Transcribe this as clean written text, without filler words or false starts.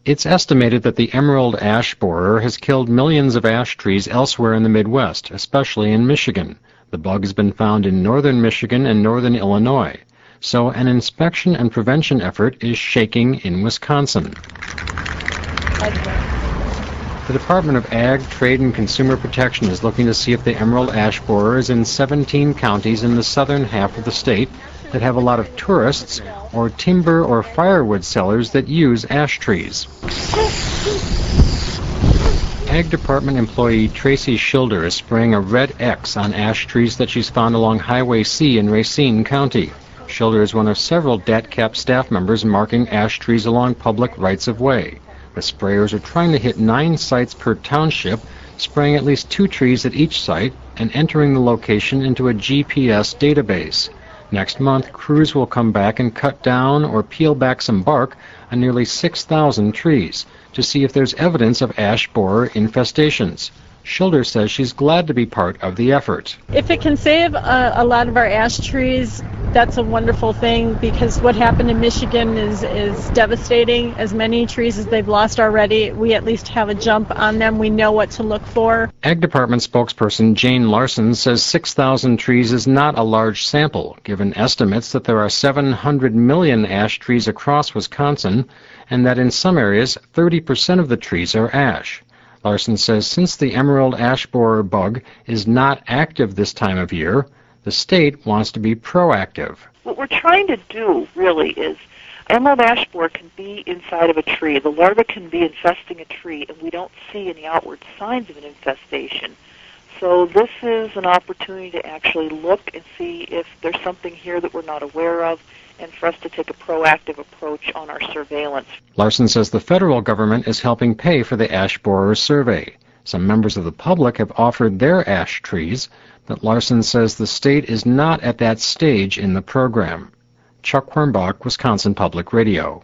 It's estimated that the emerald ash borer has killed millions of ash trees elsewhere in the Midwest, especially in Michigan. The bug has been found in northern Michigan and northern Illinois. So an inspection and prevention effort is shaking in Wisconsin. The Department of Ag, Trade, and Consumer Protection is looking to see if the emerald ash borer is in 17 counties in the southern half of the state that have a lot of tourists or timber or firewood sellers that use ash trees. Ag Department employee Tracy Schilder is spraying a red X on ash trees that she's found along Highway C in Racine County. Schilder is one of several DATCP staff members marking ash trees along public rights-of-way. The sprayers are trying to hit 9 sites per township, spraying at least 2 trees at each site and entering the location into a GPS database. Next month, crews will come back and cut down or peel back some bark on nearly 6,000 trees to see if there's evidence of ash borer infestations. Schilder says she's glad to be part of the effort. If it can save a lot of our ash trees, that's a wonderful thing, because what happened in Michigan is devastating. As many trees as they've lost already, we at least have a jump on them. We know what to look for. Ag Department spokesperson Jane Larson says 6,000 trees is not a large sample, given estimates that there are 700 million ash trees across Wisconsin, and that in some areas 30% of the trees are ash. Larson says since the emerald ash borer bug is not active this time of year, the state wants to be proactive. What we're trying to do, really, is emerald ash borer can be inside of a tree. The larva can be infesting a tree, and we don't see any outward signs of an infestation. So this is an opportunity to actually look and see if there's something here that we're not aware of, and for us to take a proactive approach on our surveillance. Larson says the federal government is helping pay for the ash borer survey. Some members of the public have offered their ash trees, but Larson says the state is not at that stage in the program. Chuck Hornbach, Wisconsin Public Radio.